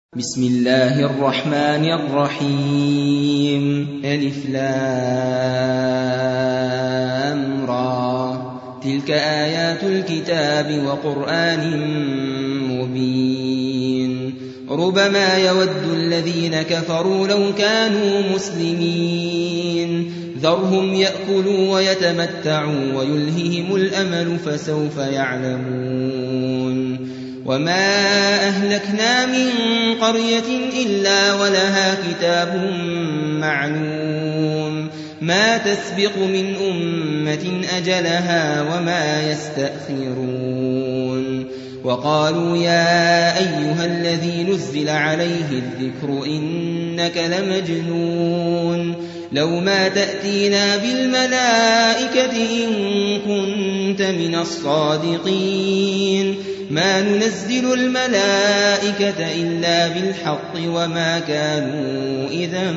بسم الله الرحمن الرحيم ألف لام را تلك آيات الكتاب وقرآن مبين ربما يود الذين كفروا لو كانوا مسلمين ذرهم يأكلوا ويتمتعوا ويلههم الأمل فسوف يعلمون وما أهلكنا من قرية إلا ولها كتاب معلوم ما تسبق من أمة أجلها وما يستأخرون وقالوا يا أيها الذي نزل عليه الذكر إنك لمجنون لو ما تأتينا بالملائكة إن كنت من الصادقين ما ننزل الملائكة إلا بالحق وما كانوا إذا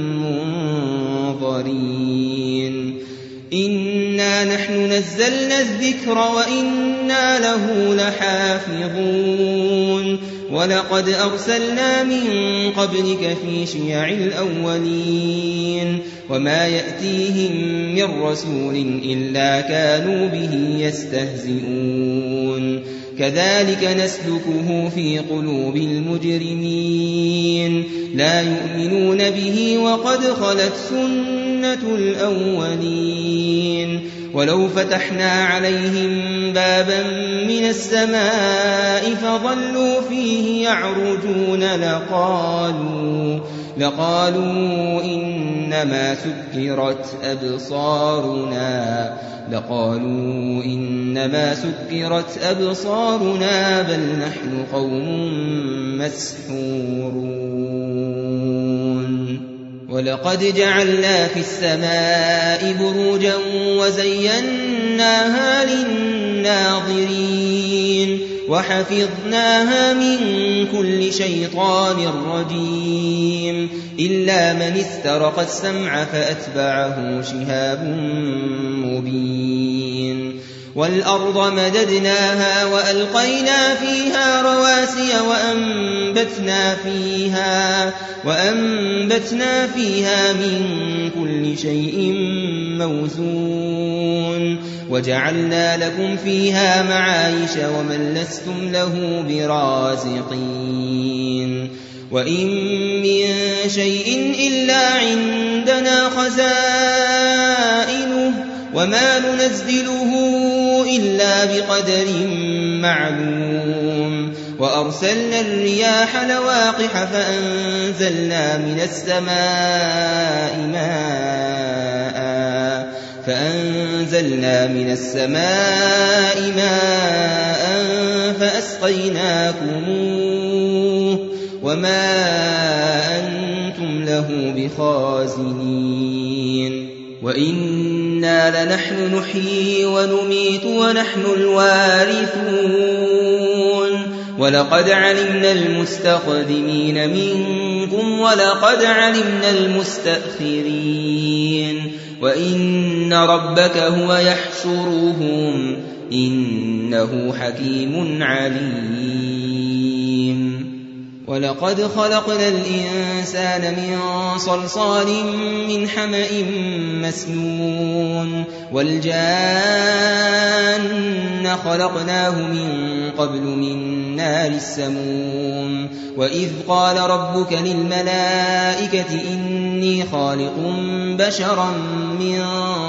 منظرين إنا نحن نزلنا الذكر وإنا له لحافظون ولقد أرسلنا من قبلك في شيع الأولين وما يأتيهم من رسول إلا كانوا به يستهزئون كذلك نسلكه في قلوب المجرمين لا يؤمنون به وقد خلت سنة الأولين ولو فتحنا عليهم بابا من السماء فظلوا فيه يعرجون لقالوا إنما سكرت أبصارنا بل نحن قوم مسحورون ولقد جعلنا في السماء بروجا وزيناها للناظرين وحفظناها من كل شيطان رجيم إلا من استرق السمع فأتبعه شهاب مبين والأرض مددناها وألقينا فيها رواسي وأنبتنا فيها من كل شيء موزون وجعلنا لكم فيها معايش ومن لستم له برازقين وإن من شيء إلا عندنا خزائنه وما ننزله إلا بقدر معلوم وأرسلنا الرياح لواقح فأنزلنا من السماء ماء فأسقيناكموه وما أنتم له بخازنين وإنا لنحن نحيي ونميت ونحن الوارثون ولقد علمنا المستقدمين منكم ولقد علمنا المستأخرين وإن ربك هو يحشرهم إنه حكيم عليم ولقد خلقنا الإنسان من صلصال من حمأ مسنون والجان خلقناه من قبل من نار السموم وإذ قال ربك للملائكة إني خالق بشرا من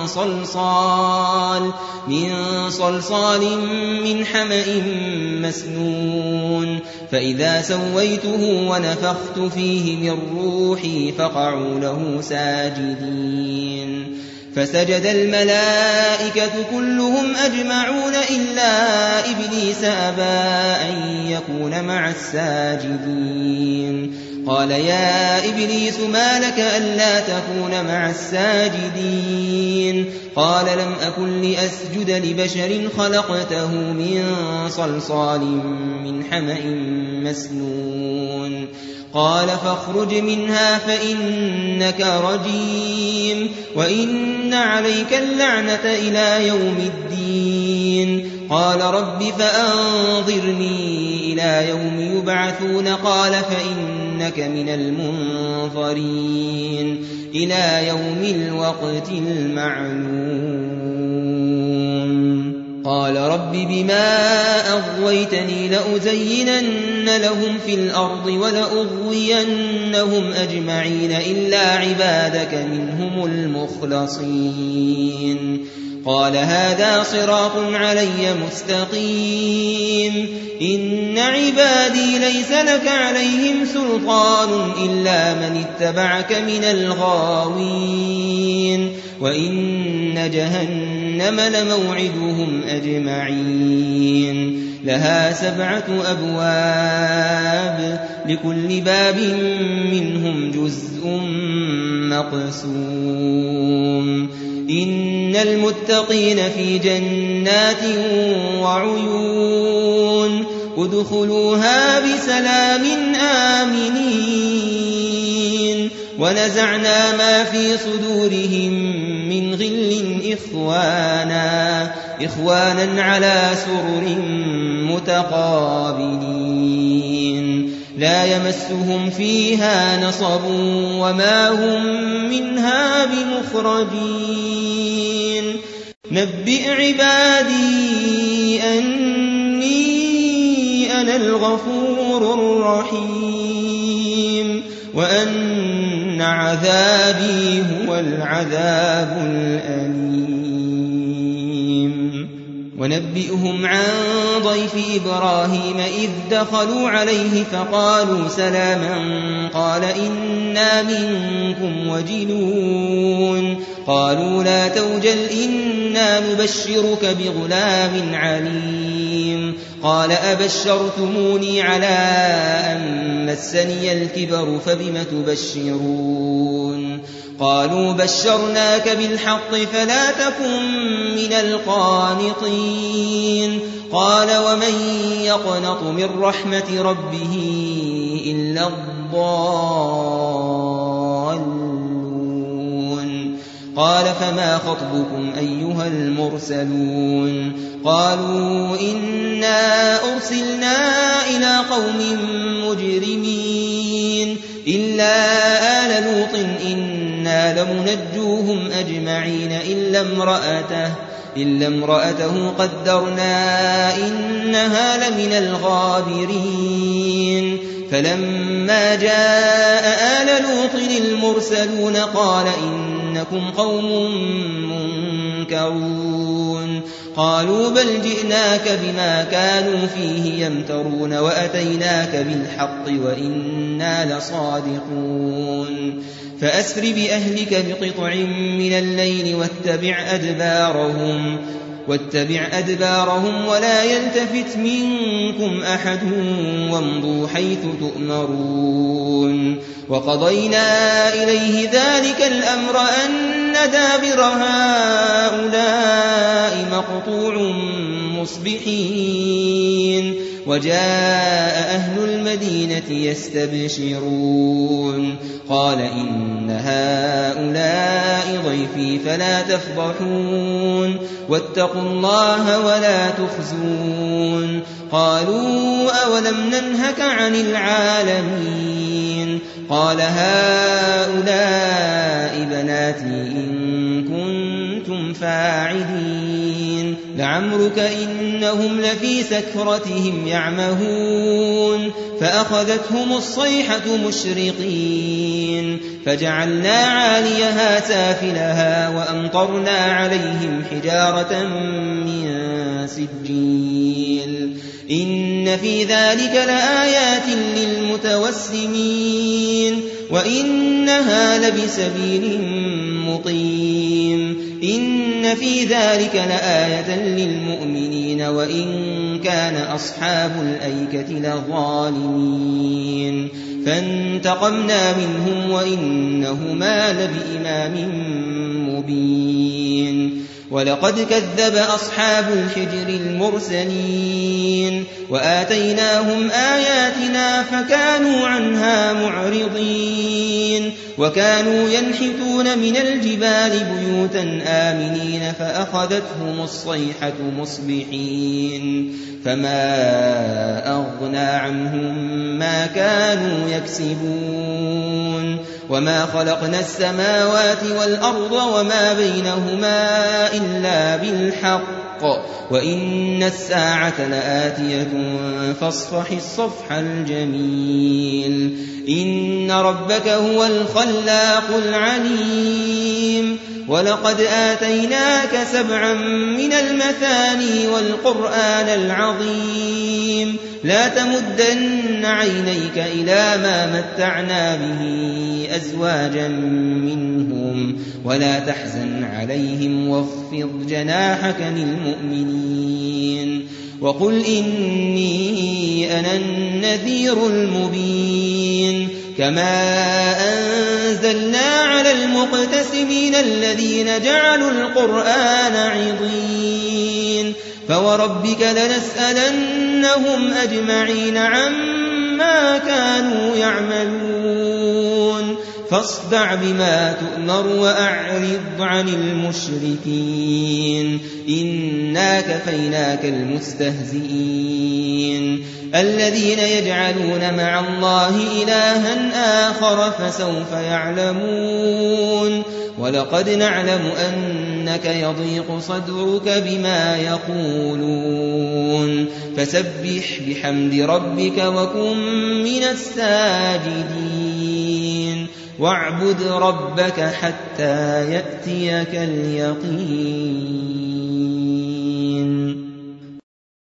صلصال من حمأ مسنون فإذا سويته ونفخت فيه من روحي فقعوا له ساجدين فسجد الملائكة كلهم أجمعون إلا إبليس أبى أن يكون مع الساجدين قال يا إبليس ما لك ألا تكون مع الساجدين قال لم أكن لأسجد لبشر خلقته من صلصال من حمأ مسنون قال فاخرج منها فإنك رجيم وإن عليك اللعنة إلى يوم الدين قال رب فأنظرني إلى يوم يبعثون قال فإنك من المنظرين إلى يوم الوقت المعلوم قال رب بما أغويتني لأزينن لهم في الأرض ولأغوينهم أجمعين إلا عبادك منهم المخلصين قال هذا صراط علي مستقيم إن عبادي ليس لك عليهم سلطان إلا من اتبعك من الغاوين وإن جهنم لموعدهم أجمعين لها 7 أبواب لكل باب منهم جزء مقسوم إن المتقين في جنات وعيون ادخلوها بسلام آمنين ونزعنا ما في صدورهم من غل إخوانا على سرر متقابلين لا يمسهم فيها نصب وما هم منها بمخرجين نبئ عبادي أني أنا الغفور الرحيم وأن عذابي هو العذاب الأليم ونبئهم عن ضيف إبراهيم إذ دخلوا عليه فقالوا سلاما قال إنا منكم وجلون قالوا لا توجل إنا نبشرك بغلام عليم قال أبشرتموني على أن مسني الكبر فبم تبشرون قالوا بشرناك بالحق فلا تكن من القانطين قال ومن يقنط من رحمة ربه إلا الضالون قال فما خطبكم أيها المرسلون قالوا إنا أرسلنا إلى قوم مجرمين إلا آل لوط إنا لمنجوهم أجمعين إلا امرأته قدرنا إنها لمن الغابرين فلما جاء آل لوط المرسلون قال إنكم قوم منكرون قالوا بل جئناك بما كانوا فيه يمترون وأتيناك بالحق وإنا لصادقون فأسر بأهلك بقطع من الليل واتبع أدبارهم ولا يلتفت منكم أحد وامضوا حيث تؤمرون وقضينا إليه ذلك الأمر أن دابر هؤلاء مقطوع مصبحين وجاء أهل المدينة يستبشرون قال إن هؤلاء ضيفي فلا تفضحون واتقوا الله ولا تخزون قالوا أولم ننهك عن العالمين قال هؤلاء بناتي إن كنتم فاعلين لعمرك إنهم لفي سكرتهم يعمهون فأخذتهم الصيحة مشرقين فجعلنا عاليها سافلها وأمطرنا عليهم حجارة من سجيل إن في ذلك لآيات للمتوسمين وإنها لبسبيل مقيم إن في ذلك لآية للمؤمنين وإن كان أصحاب الأيكة لظالمين فانتقمنا منهم وإنهما لبإمام مبين ولقد كذب أصحاب الحجر المرسلين وآتيناهم آياتنا فكانوا عنها معرضين وكانوا ينحتون من الجبال بيوتا آمنين فأخذتهم الصيحة مصبحين فما أغنى عنهم ما كانوا يكسبون وما خلقنا السماوات والأرض وما بينهما إلا بالحق وإن الساعة لآتية فاصفح الصفح الجميل إن ربك هو الخلاق العليم ولقد آتيناك 7 من المثاني والقرآن العظيم لا تمدن عينيك إلى ما متعنا به أزواجا منهم ولا تحزن عليهم واخفض جناحك للمؤمنين وقل إني أنا النذير المبين كما أنزلنا على المقتسمين الذين جعلوا القرآن عضين فوربك لنسألنهم أجمعين عما كانوا يعملون فاصدع بما تؤمر وأعرض عن المشركين إنا كفيناك المستهزئين الذين يجعلون مع الله إلها آخر فسوف يعلمون ولقد نعلم أنك يضيق صدرك بما يقولون فسبح بحمد ربك وكن من الساجدين واعبد ربك حتى يأتيك اليقين